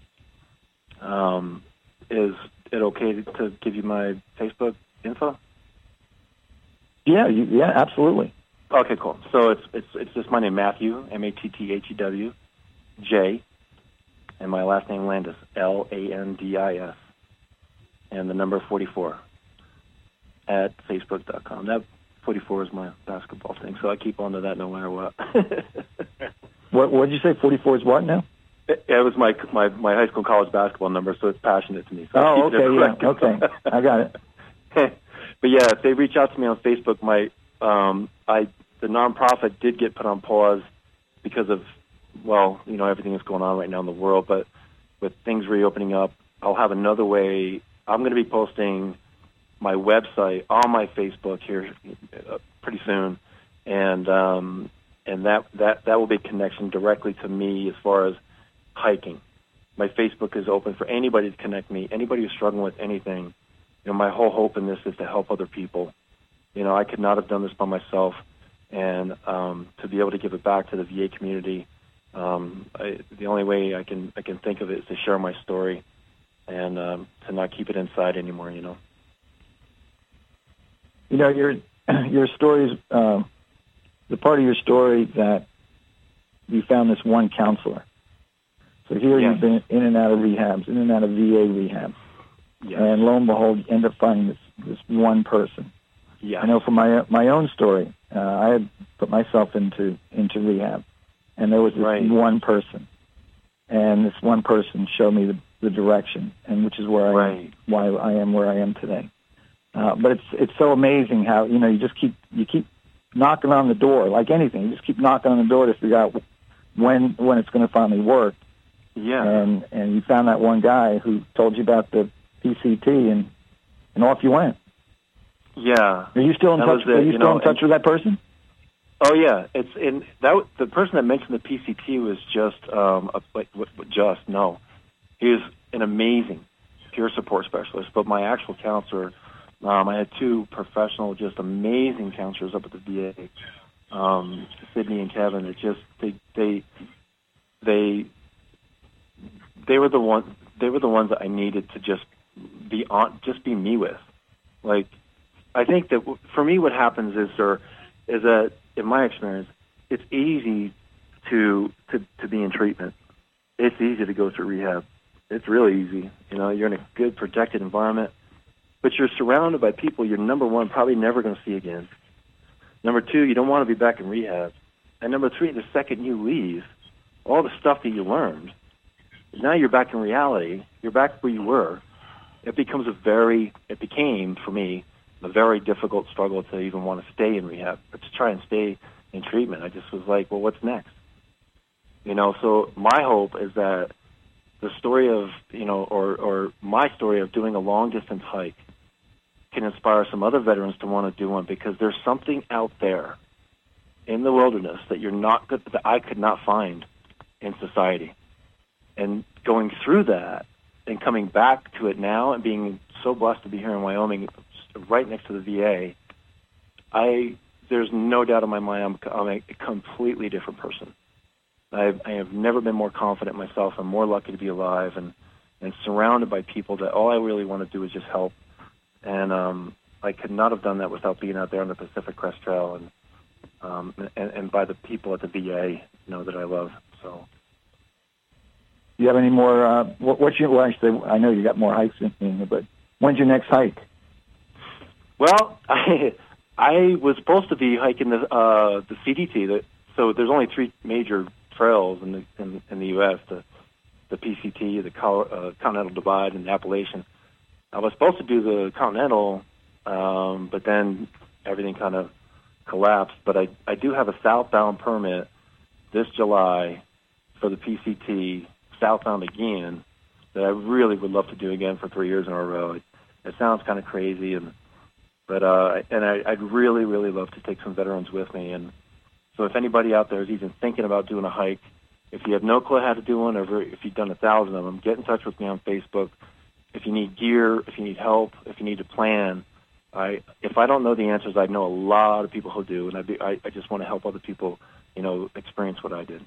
[SPEAKER 4] Um, is it okay to, to give you my Facebook info?
[SPEAKER 3] Yeah, you, yeah, absolutely.
[SPEAKER 4] Okay, cool. So it's it's it's just my name, Matthew, M A T T H E W, J, and my last name Landis, L A N D I S, and the number forty-four at Facebook dot com. That forty-four is my basketball thing, so I keep on to that no matter what.
[SPEAKER 3] What what did you say? forty-four is what now?
[SPEAKER 4] It, it was my my my high school college basketball number, so it's passionate to me. So
[SPEAKER 3] oh, okay, yeah, okay, I got it.
[SPEAKER 4] But yeah, if they reach out to me on Facebook, my um, I the nonprofit did get put on pause because of, well, you know, everything that's going on right now in the world. But with things reopening up, I'll have another way. I'm going to be posting my website on my Facebook here uh, pretty soon, and um, and that, that that will be a connection directly to me as far as hiking. My Facebook is open for anybody to connect me, anybody who's struggling with anything. You know, my whole hope in this is to help other people. You know, I could not have done this by myself, and um, to be able to give it back to the V A community, um, I, the only way I can I can think of it is to share my story, and um, to not keep it inside anymore. You know.
[SPEAKER 3] You know, your your story is uh, the part of your story that you found this one counselor. So here
[SPEAKER 4] yes.
[SPEAKER 3] you've been in and out of rehabs, in and out of V A rehab,
[SPEAKER 4] yes.
[SPEAKER 3] and lo and behold, you end up finding this this one person.
[SPEAKER 4] Yes.
[SPEAKER 3] I know from my my own story, uh, I had put myself into into rehab, and there was this
[SPEAKER 4] right.
[SPEAKER 3] one person, and this one person showed me the, the direction, and which is where I
[SPEAKER 4] right.
[SPEAKER 3] am, why I am where I am today. Uh, but it's it's so amazing how, you know, you just keep you keep knocking on the door like anything. You just keep knocking on the door to figure out when when it's going to finally work.
[SPEAKER 4] Yeah.
[SPEAKER 3] And and you found that one guy who told you about the P C T, and and off you went.
[SPEAKER 4] Yeah.
[SPEAKER 3] Are you still in
[SPEAKER 4] that
[SPEAKER 3] touch?
[SPEAKER 4] The,
[SPEAKER 3] are you,
[SPEAKER 4] you
[SPEAKER 3] still
[SPEAKER 4] know,
[SPEAKER 3] in touch with that person?
[SPEAKER 4] Oh yeah, it's in that. The person that mentioned the P C T was just um a, like just no, he was an amazing peer support specialist. But my actual counselor, um, I had two professional, just amazing counselors up at the V A, um, Sydney and Kevin. It just they they they they were the one they were the ones that I needed to just be on, just be me with. Like, I think that for me, what happens is there is that, in my experience, it's easy to to to be in treatment. It's easy to go through rehab. It's really easy. You know, you're in a good, protected environment, but you're surrounded by people you're, number one, probably never going to see again. Number two, you don't want to be back in rehab. And number three, the second you leave, all the stuff that you learned, now you're back in reality. You're back where you were. It becomes a very, it became, for me, a very difficult struggle to even want to stay in rehab, but to try and stay in treatment. I just was like, well, what's next? You know, so my hope is that the story of, you know, or, or my story of doing a long-distance hike can inspire some other veterans to want to do one, because there's something out there in the wilderness that you're not good, that I could not find in society. And going through that and coming back to it now and being so blessed to be here in Wyoming, right next to the V A, I there's no doubt in my mind I'm, I'm a completely different person. I, I have never been more confident in myself. I'm more lucky to be alive and, and surrounded by people that all I really want to do is just help. And um, I could not have done that without being out there on the Pacific Crest Trail and um, and, and by the people at the V A, you know, that I love. So.
[SPEAKER 3] Do you have any more? Uh, what, what's your? Well, actually, I know you got more hikes in you, but when's your next hike?
[SPEAKER 4] Well, I I was supposed to be hiking the uh, the C D T. The, so there's only three major trails in the in, in the U S: the the P C T, the uh, Continental Divide, and the Appalachian. I was supposed to do the Continental, um, but then everything kind of collapsed. But I I do have a southbound permit this July for the P C T, southbound again, that I really would love to do again for three years in a row. It, it sounds kind of crazy, and but uh, and I, I'd really, really love to take some veterans with me. And so if anybody out there is even thinking about doing a hike, if you have no clue how to do one, or if you've done a thousand of them, get in touch with me on Facebook. If you need gear, if you need help, if you need to plan, I if I don't know the answers, I know a lot of people who do, and I, be, I, I just want to help other people, you know, experience what I did.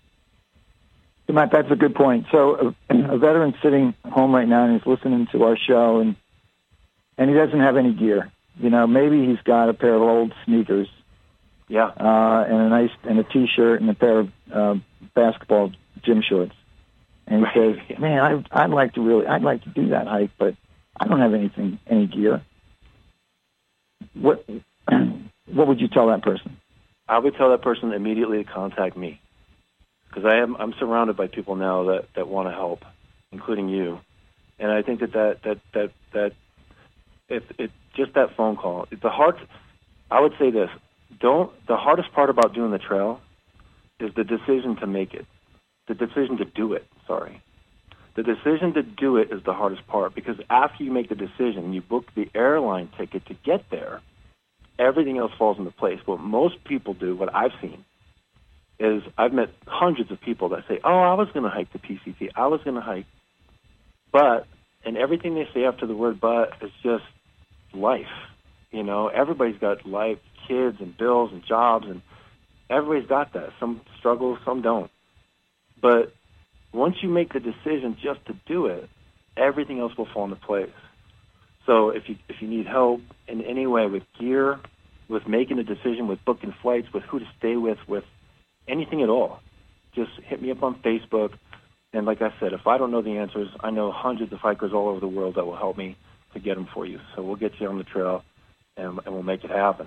[SPEAKER 3] Matt, that's a good point. So a, a veteran sitting home right now and he's listening to our show, and and he doesn't have any gear. You know, maybe he's got a pair of old sneakers,
[SPEAKER 4] yeah,
[SPEAKER 3] uh, and a nice and a T-shirt and a pair of uh, basketball gym shorts, and he
[SPEAKER 4] right.
[SPEAKER 3] says,
[SPEAKER 4] yeah.
[SPEAKER 3] "Man, I, I'd like to really, I'd like to do that hike, but I don't have anything, any gear." What what would you tell that person?
[SPEAKER 4] I would tell that person immediately to contact me, because I am I'm surrounded by people now that, that want to help, including you, and I think that that that that, that if it just that phone call, the hard. I would say this: don't. The hardest part about doing the trail is the decision to make it, the decision to do it. Sorry, the decision to do it is the hardest part, because after you make the decision, you book the airline ticket to get there. Everything else falls into place. What most people do, what I've seen, is I've met hundreds of people that say, oh, I was going to hike the P C T. I was going to hike. But, and everything they say after the word but is just life. You know, everybody's got life, kids and bills and jobs, and everybody's got that. Some struggle, some don't. But once you make the decision just to do it, everything else will fall into place. So if you if you need help in any way with gear, with making a decision, with booking flights, with who to stay with, with anything at all, just hit me up on Facebook. And like I said, if I don't know the answers, I know hundreds of hikers all over the world that will help me to get them for you. So we'll get you on the trail, and, and we'll make it happen.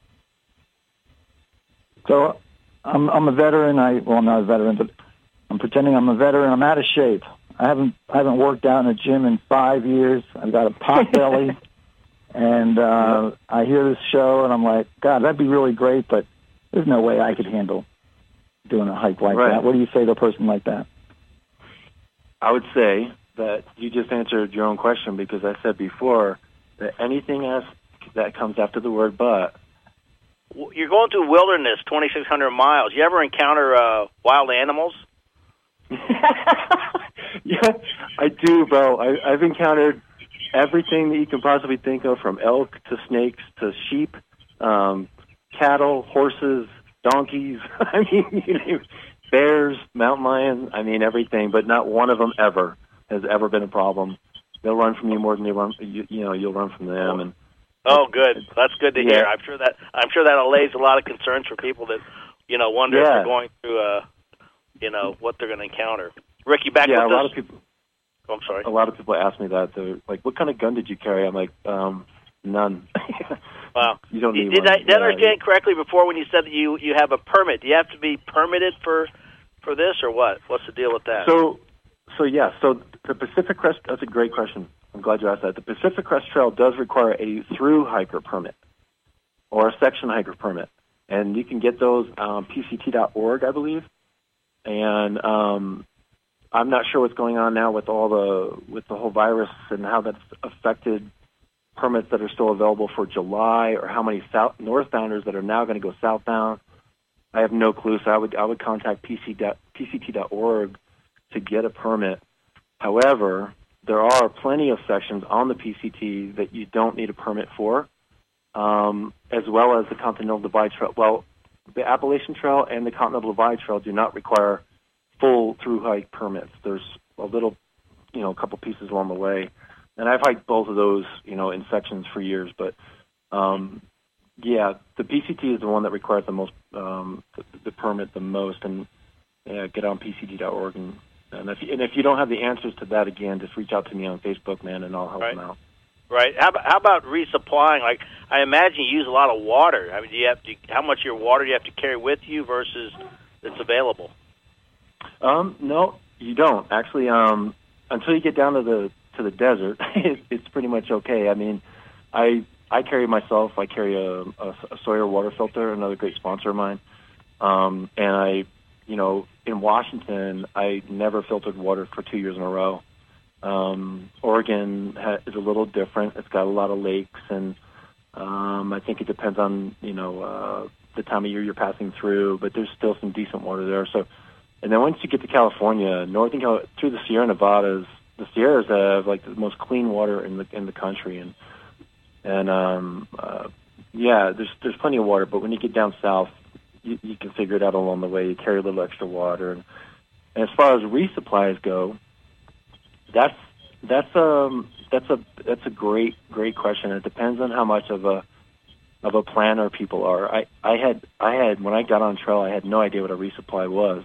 [SPEAKER 3] So I'm I'm a veteran. I well, I'm not a veteran, but I'm pretending I'm a veteran. I'm out of shape. I haven't I haven't worked out in a gym in five years. I've got a pot belly, and uh, I hear this show, and I'm like, God, that'd be really great, but there's no way I could handle doing a hike like
[SPEAKER 4] right.
[SPEAKER 3] that. What do you say to a person like that?
[SPEAKER 4] I would say that you just answered your own question, because I said before that anything else that comes after the word but.
[SPEAKER 2] You're going through wilderness, twenty-six hundred miles. You ever encounter uh, wild animals?
[SPEAKER 4] Yeah, I do, bro. I, I've encountered everything that you can possibly think of, from elk to snakes to sheep, um, cattle, horses, donkeys. I mean, you know, bears, mountain lions. I mean, everything. But not one of them ever has ever been a problem. They'll run from you more than you run. You, you know, you'll run from them. And
[SPEAKER 2] oh, good. That's good to
[SPEAKER 4] yeah.
[SPEAKER 2] hear. I'm sure that I'm sure that allays a lot of concerns for people that, you know, wonder
[SPEAKER 4] yeah.
[SPEAKER 2] if they're going through, uh, you know, what they're going to encounter. Ricky, back
[SPEAKER 4] yeah,
[SPEAKER 2] with
[SPEAKER 4] a lot
[SPEAKER 2] this.
[SPEAKER 4] of people.
[SPEAKER 2] Oh, I'm sorry.
[SPEAKER 4] A lot of people ask me that. They're like, "What kind of gun did you carry?" I'm like, um, "None."
[SPEAKER 2] Wow.
[SPEAKER 4] You don't need
[SPEAKER 2] did
[SPEAKER 4] one.
[SPEAKER 2] I, did
[SPEAKER 4] yeah.
[SPEAKER 2] I understand correctly before when you said that you, you have a permit? Do you have to be permitted for for this, or what? What's the deal with that?
[SPEAKER 4] So, so yeah. So the Pacific Crest. That's a great question. I'm glad you asked that. The Pacific Crest Trail does require a through hiker permit or a section hiker permit, and you can get those on P C T dot org, I believe. And um, I'm not sure what's going on now with all the with the whole virus and how that's affected permits that are still available for July, or how many south northbounders that are now going to go southbound. I have no clue. So I would I would contact P C T dot org to get a permit. However, there are plenty of sections on the P C T that you don't need a permit for, um, as well as the Continental Divide Trail. Well, the Appalachian Trail and the Continental Divide Trail do not require full through hike permits. There's a little, you know, a couple pieces along the way, and I've hiked both of those, you know, in sections for years. But um, yeah, the P C T is the one that requires the most, um, the, the permit the most, and yeah, get on P C T dot org. And, and if you, and if you don't have the answers to that, again, just reach out to me on Facebook, man, and I'll help
[SPEAKER 2] right.
[SPEAKER 4] them out.
[SPEAKER 2] Right. How about, how about resupplying? Like, I imagine you use a lot of water. I mean, do you have to? How much of your water do you have to carry with you versus that's available?
[SPEAKER 4] Um, no, you don't actually. Um, until you get down to the to the desert, it, it's pretty much okay. I mean, I I carry myself. I carry a, a, a Sawyer water filter, another great sponsor of mine. Um, and I, you know, in Washington, I never filtered water for two years in a row. Um, Oregon ha- is a little different. It's got a lot of lakes, and um, I think it depends on, you know, uh, the time of year you're passing through, but there's still some decent water there. So, and then once you get to California, northern Cal- through the Sierra Nevadas, the Sierras have like the most clean water in the in the country, and and um, uh, yeah, there's there's plenty of water. But when you get down south, you, you can figure it out along the way. You carry a little extra water, and, and as far as resupplies go, that's that's um that's a that's a great great question. It depends on how much of a of a planner people are. I, I had I had when I got on trail, I had no idea what a resupply was.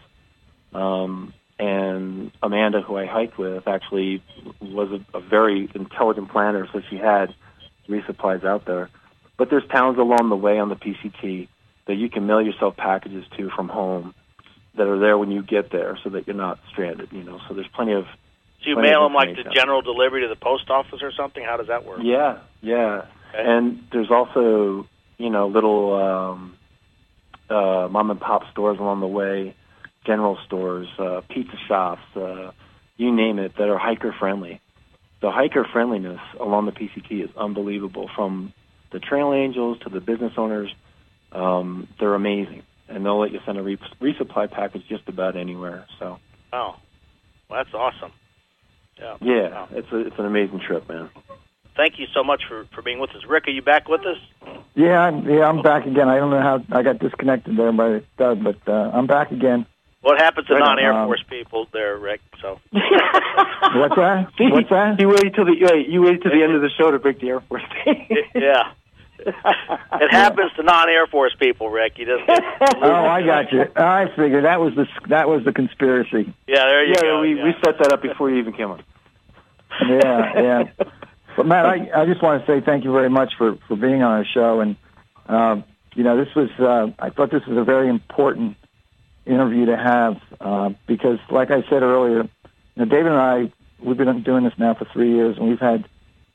[SPEAKER 4] Um, and Amanda, who I hiked with, actually was a, a very intelligent planner, so she had resupplies out there. But there's towns along the way on the P C T that you can mail yourself packages to from home that are there when you get there, so that you're not stranded. You know, so there's plenty of.
[SPEAKER 2] So you mail them like the general delivery to the post office or something? How does that work?
[SPEAKER 4] Yeah, yeah.
[SPEAKER 2] Okay.
[SPEAKER 4] And there's also, you know, little um, uh, mom and pop stores along the way, general stores, uh, pizza shops, uh, you name it, that are hiker friendly. The hiker friendliness along the P C T is unbelievable. From the trail angels to the business owners, um, they're amazing, and they'll let you send a re- resupply package just about anywhere. So.
[SPEAKER 2] Oh, well, that's awesome. Yeah,
[SPEAKER 4] yeah,
[SPEAKER 2] wow.
[SPEAKER 4] it's a, it's an amazing trip, man.
[SPEAKER 2] Thank you so much for, for being with us. Rick, are you back with us?
[SPEAKER 3] Yeah, I'm, yeah, I'm back again. I don't know how I got disconnected there by Doug, but uh, I'm back again.
[SPEAKER 2] What happens to
[SPEAKER 3] Right,
[SPEAKER 2] non-Air
[SPEAKER 3] um,
[SPEAKER 2] Force people there, Rick? So.
[SPEAKER 3] What's that? What's that?
[SPEAKER 4] You wait till the wait, you wait till the end of the show to break the Air Force Day.
[SPEAKER 2] Yeah. It happens to non-Air Force people, Rick. You just get
[SPEAKER 3] Oh, I got you. I figured that was the that was the conspiracy.
[SPEAKER 2] Yeah, there you
[SPEAKER 4] yeah,
[SPEAKER 2] go.
[SPEAKER 4] we
[SPEAKER 2] yeah.
[SPEAKER 4] we set that up before you even came on.
[SPEAKER 3] Yeah, yeah. But Matt, I, I just want to say thank you very much for, for being on our show. And, uh, you know, this was, uh, I thought this was a very important interview to have uh, because, like I said earlier, you know, David and I, we've been doing this now for three years, and we've had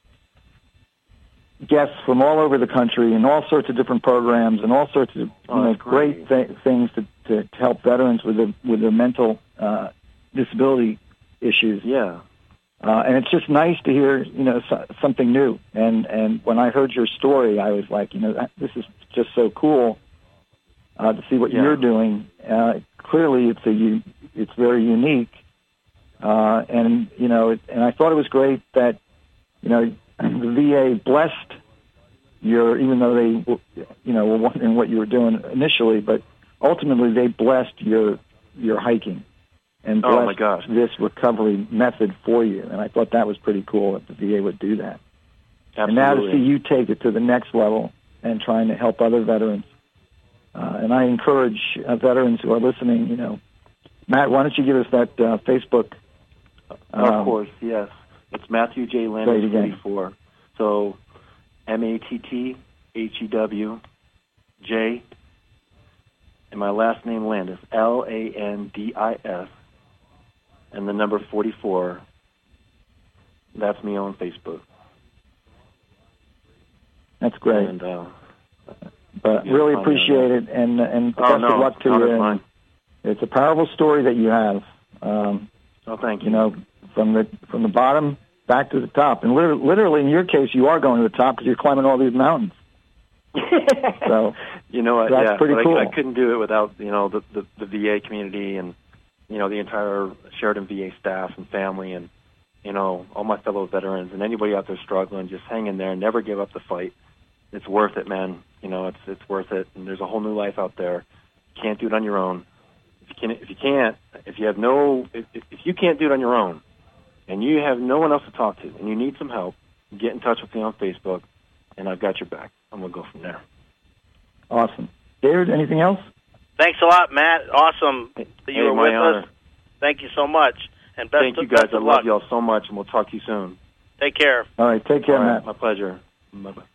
[SPEAKER 3] guests from all over the country and all sorts of different programs and all sorts of you
[SPEAKER 4] Oh,
[SPEAKER 3] know,
[SPEAKER 4] that's great.
[SPEAKER 3] great th- things to, to, to help veterans with their, with their mental uh, disability issues.
[SPEAKER 4] Yeah.
[SPEAKER 3] Uh, and it's just nice to hear, you know, so, something new. And and when I heard your story, I was like, you know, that, this is just so cool uh, to see what
[SPEAKER 4] Yeah.
[SPEAKER 3] you're doing. Uh, clearly, it's a u- it's very unique. Uh, and you know, it, and I thought it was great that you know the V A blessed your, even though they, you know, were wondering what you were doing initially, but ultimately they blessed your your hiking. And
[SPEAKER 4] Oh, my
[SPEAKER 3] blessed
[SPEAKER 4] gosh.
[SPEAKER 3] this recovery method for you. And I thought that was pretty cool that the V A would do that.
[SPEAKER 4] Absolutely.
[SPEAKER 3] And now to see you take it to the next level and trying to help other veterans. Uh, and I encourage uh, veterans who are listening, you know, Matt, why don't you give us that uh, Facebook?
[SPEAKER 4] of
[SPEAKER 3] um,
[SPEAKER 4] course, yes. It's Matthew J.
[SPEAKER 3] Say it
[SPEAKER 4] Landis
[SPEAKER 3] again.
[SPEAKER 4] forty-four. So M A T T H E W J, and my last name Landis, L A N D I S, and the number forty-four. That's me on Facebook.
[SPEAKER 3] That's great.
[SPEAKER 4] And, uh,
[SPEAKER 3] But
[SPEAKER 4] yeah,
[SPEAKER 3] really
[SPEAKER 4] fine,
[SPEAKER 3] appreciate
[SPEAKER 4] yeah.
[SPEAKER 3] it, and and
[SPEAKER 4] oh,
[SPEAKER 3] best
[SPEAKER 4] no,
[SPEAKER 3] of luck to
[SPEAKER 4] honor
[SPEAKER 3] you.
[SPEAKER 4] is
[SPEAKER 3] And
[SPEAKER 4] mine.
[SPEAKER 3] it's a powerful story that you have. Um,
[SPEAKER 4] Oh, thank you.
[SPEAKER 3] you know, from the from the bottom back to the top, and literally, literally in your case, you are going to the top because you're climbing all these mountains. So
[SPEAKER 4] you know what?
[SPEAKER 3] that's
[SPEAKER 4] yeah,
[SPEAKER 3] pretty
[SPEAKER 4] but
[SPEAKER 3] cool.
[SPEAKER 4] I, I couldn't do it without you know the, the the V A community and you know the entire Sheridan V A staff and family and you know all my fellow veterans and anybody out there struggling. Just hang in there and never give up the fight. It's worth it, man. You know it's it's worth it. And there's a whole new life out there. You can't do it on your own. If you can, if you can't, if you have no, if, if you can't do it on your own, and you have no one else to talk to, and you need some help, get in touch with me on Facebook, and I've got your back. I'm gonna go from there.
[SPEAKER 3] Awesome. David, anything else?
[SPEAKER 2] Thanks a lot, Matt. Awesome that you
[SPEAKER 4] Hey,
[SPEAKER 2] were
[SPEAKER 4] my
[SPEAKER 2] with
[SPEAKER 4] honor.
[SPEAKER 2] us. Thank you so much. And best
[SPEAKER 4] Thank
[SPEAKER 2] of,
[SPEAKER 4] you guys.
[SPEAKER 2] best
[SPEAKER 4] I
[SPEAKER 2] of
[SPEAKER 4] love
[SPEAKER 2] luck.
[SPEAKER 4] y'all so much, and we'll talk to you soon.
[SPEAKER 2] Take care.
[SPEAKER 3] All right, take care,
[SPEAKER 4] All right,
[SPEAKER 3] Matt.
[SPEAKER 4] my pleasure. Bye bye.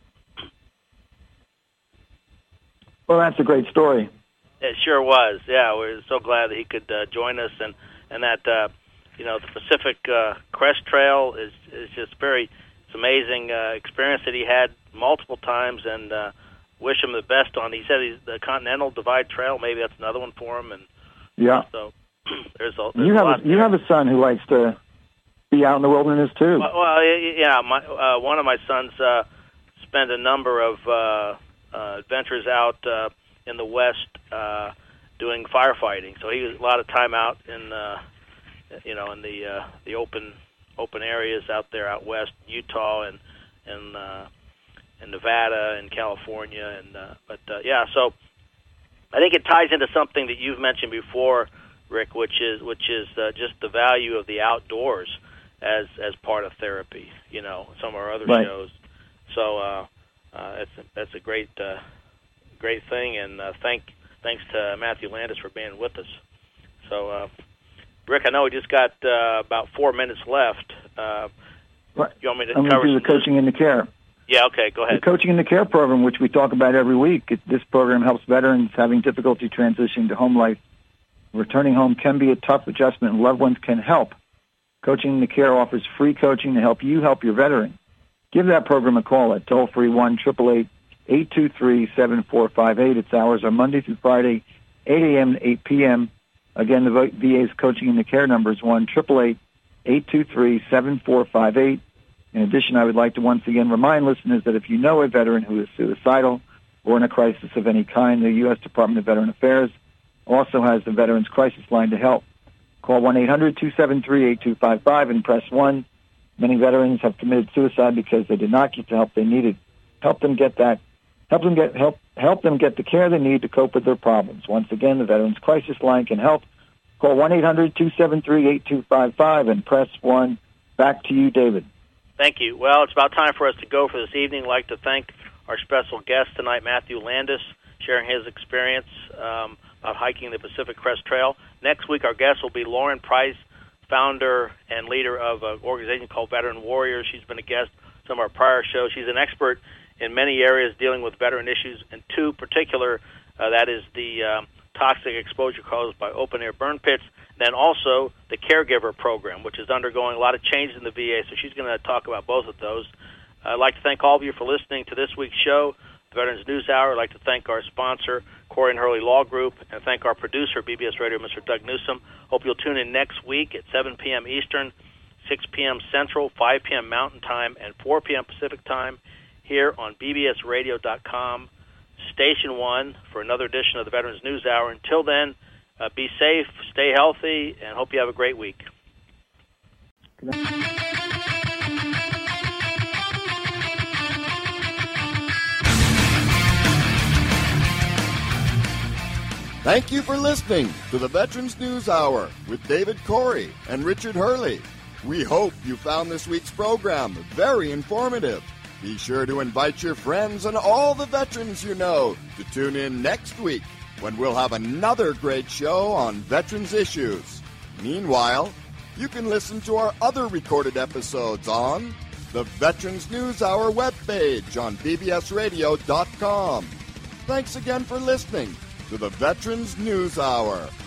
[SPEAKER 3] Well, that's a great story.
[SPEAKER 2] It sure was. Yeah, we're so glad that he could uh, join us, and and that uh, you know the Pacific uh, Crest Trail is is just very. It's amazing uh, experience that he had multiple times, and uh, wish him the best on. He said he's the Continental Divide Trail. Maybe that's another one for him. And
[SPEAKER 3] Yeah.
[SPEAKER 2] so there's a there's
[SPEAKER 3] You
[SPEAKER 2] a
[SPEAKER 3] have
[SPEAKER 2] lot
[SPEAKER 3] a, you
[SPEAKER 2] there.
[SPEAKER 3] have a son who likes to be out in the wilderness too.
[SPEAKER 2] Well, well y- yeah, my uh, one of my sons uh, spent a number of uh, uh, adventures out uh, in the West uh, doing firefighting. So he was a lot of time out in uh, you know in the uh, the open open areas out there out west, Utah and and uh, and Nevada and California. And uh, but uh, yeah, so I think it ties into something that you've mentioned before, Rick, which is which is uh, just the value of the outdoors as as part of therapy. You know, some of our other
[SPEAKER 3] Right.
[SPEAKER 2] shows. So uh, uh, that's a, that's a great uh, great thing, and uh, thank thanks to Matthew Landis for being with us. So, uh, Rick, I know we just got uh, about four minutes left. Uh,
[SPEAKER 3] Right.
[SPEAKER 2] you want me to
[SPEAKER 3] I'm going
[SPEAKER 2] cover
[SPEAKER 3] to do the
[SPEAKER 2] some-
[SPEAKER 3] coaching and the care.
[SPEAKER 2] Yeah, okay, go ahead.
[SPEAKER 3] The Coaching in the Care program, which we talk about every week. It, this program helps veterans having difficulty transitioning to home life. Returning home can be a tough adjustment, and loved ones can help. Coaching in the Care offers free coaching to help you help your veteran. Give that program a call at toll-free one eight eight eight, eight two three, seven four five eight. Its hours are Monday through Friday, eight a.m. to eight p.m. Again, the V A's Coaching in the Care number is one eight eight eight, eight two three, seven four five eight. In addition, I would like to once again remind listeners that if you know a veteran who is suicidal or in a crisis of any kind, the U S Department of Veteran Affairs also has the Veterans Crisis Line to help. Call one eight hundred, two seven three, eight two five five and press one. Many veterans have committed suicide because they did not get the help they needed. Help them get that. Help them get help. Help them get the care they need to cope with their problems. Once again, the Veterans Crisis Line can help. Call one eight hundred, two seven three, eight two five five and press one. Back to you, David.
[SPEAKER 2] Thank you. Well, it's about time for us to go for this evening. I'd like to thank our special guest tonight, Matthew Landis, sharing his experience um, about hiking the Pacific Crest Trail. Next week, our guest will be Lauren Price, founder and leader of an organization called Veteran Warriors. She's been a guest on some of our prior shows. She's an expert in many areas dealing with veteran issues, and two particular, uh, that is the um, toxic exposure caused by open-air burn pits, then also the caregiver program, which is undergoing a lot of changes in the V A, so she's going to talk about both of those. I'd like to thank all of you for listening to this week's show, the Veterans News Hour. I'd like to thank our sponsor, Corey and Hurley Law Group, and thank our producer, B B S Radio, Mister Doug Newsom. Hope you'll tune in next week at seven p.m. Eastern, six p.m. Central, five p.m. Mountain Time, and four p.m. Pacific Time here on B B S radio dot com, Station one, for another edition of the Veterans News Hour. Until then, uh, be safe, stay healthy, and hope you have a great week.
[SPEAKER 1] Thank you for listening to the Veterans News Hour with David Corey and Richard Hurley. We hope you found this week's program very informative. Be sure to invite your friends and all the veterans you know to tune in next week when we'll have another great show on veterans issues. Meanwhile, you can listen to our other recorded episodes on the Veterans News Hour webpage on B B S radio dot com. Thanks again for listening to the Veterans News Hour.